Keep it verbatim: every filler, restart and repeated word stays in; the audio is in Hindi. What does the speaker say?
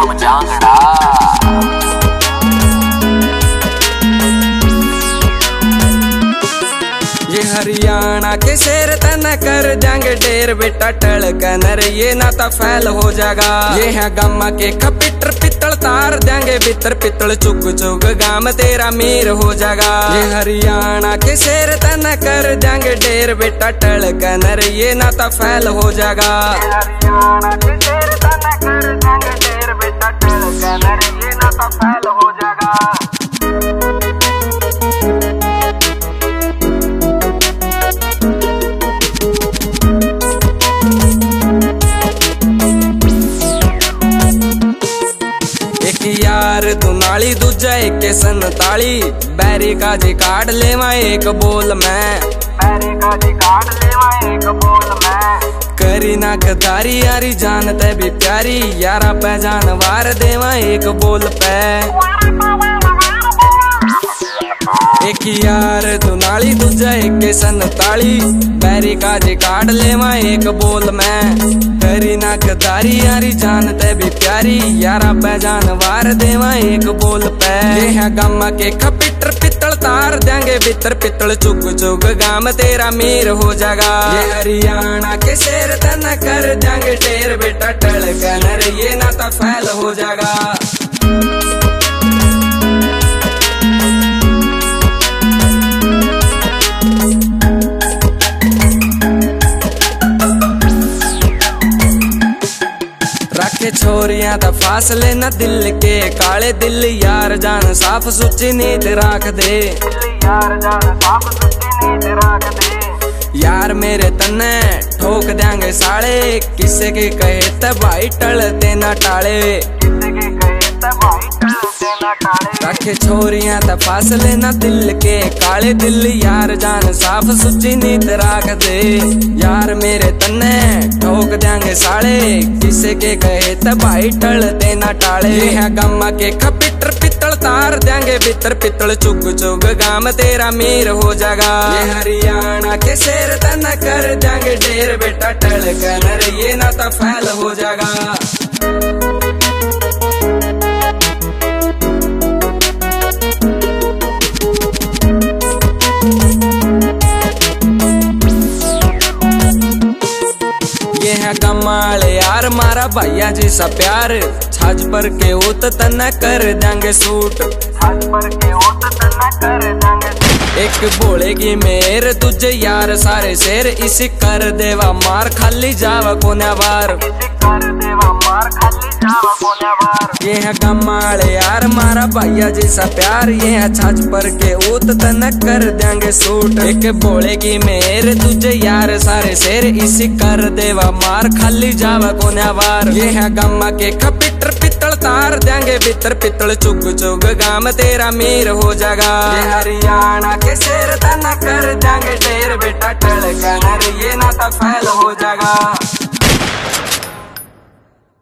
नाम जांगड़ा। ये हरियाणा के शेर तना कर जाएंगे ढेर बेटा टलकनर ये नाता फैल हो जाएगा। ये है गम्मा के खपिटर पितल तार देंगे बितर पितल चुग चुग गाम तेरा मीर हो जाएगा। ये हरियाणा के शेर तना कर जाएंगे ढेर बेटा टलकनर ये नाता फैल हो जाएगा। हरियाणा के शेर तना कर जाएंगे ढेर बेटा टलकनर ये नाता फैल हो जाएगा। यार दुनाली दूजा एक संताली बैरी का जी काट लेवा एक बोल मैं बैरी का जी काट लेवा एक बोल मैं करी ना कदारी यारी जानते भी प्यारी यारा पे जानवार देवा एक बोल पे। एक यार दुनाली दूजा एक संताली बैरी का जी काट लेवा एक बोल मैं करी ना कदारी यारी जानते भी प्यारी यारा पे जानवार देवा एक बोल पे। ये है गम्मा के खपिटर पितल तार देंगे बितर पितल चुग चुग गाम तेरा मीर हो जाएगा। ये हरियाणा के शेर तना कर देंगे ढेर बेटा टलकनर ये नाता फैल हो जाएगा। रखे छोरियां दा फासले न दिल के काले दिल यार जान साफ सुची नीत राख दे यार जान साफ सुची नीत राख दे। यार मेरे तन्ने ठोक देंगे साले किसे के कहे त भाई टलते ना टाले किसे के कहे त भाई टलते ना टाले। रखे छोरियां दा फासले न दिल के काले दिल यार जान साफ सुची नीत राख दे यार मेरे तन्ने ठोक देंगे साले किसे के कहे त भाई टलते ना टाले। ये है गम्मा के खपिटर पितल तार देंगे बितर पितल चुग चुग गाम तेरा मीर हो जाएगा। ये हरियाणा के शेर तना कर देंगे ढेर बेटा टलकनर ये नाता फैल हो जाएगा। कमाल यार मारा भैया जी सा प्यार छाज पर के उत तना कर देंगे सूट छाज पर के उत तना कर देंगे। एक बोलेगी मेर तुझे यार सारे शेर इसी कर देवा मार खाली जावा कोने बार कर देवा मार खाली जावा कोने बार। ये है कमाल यार मारा भैया जी सा प्यार ये है छाज पर के उत तना कर देंगे सूट। एक बोलेगी मेर तुझे यार सारे शेर इसी कर देवा मार खाली जावा कोने बार। ये है गम्मा के खपिटर पितल तार देंगे बितर पितल चुग चुग गाम तेरा मीर हो जाएगा। ये हरियाणा के शेर तना कर देंगे ढेर बेटा टलकनर ये नाता फैल हो जाएगा।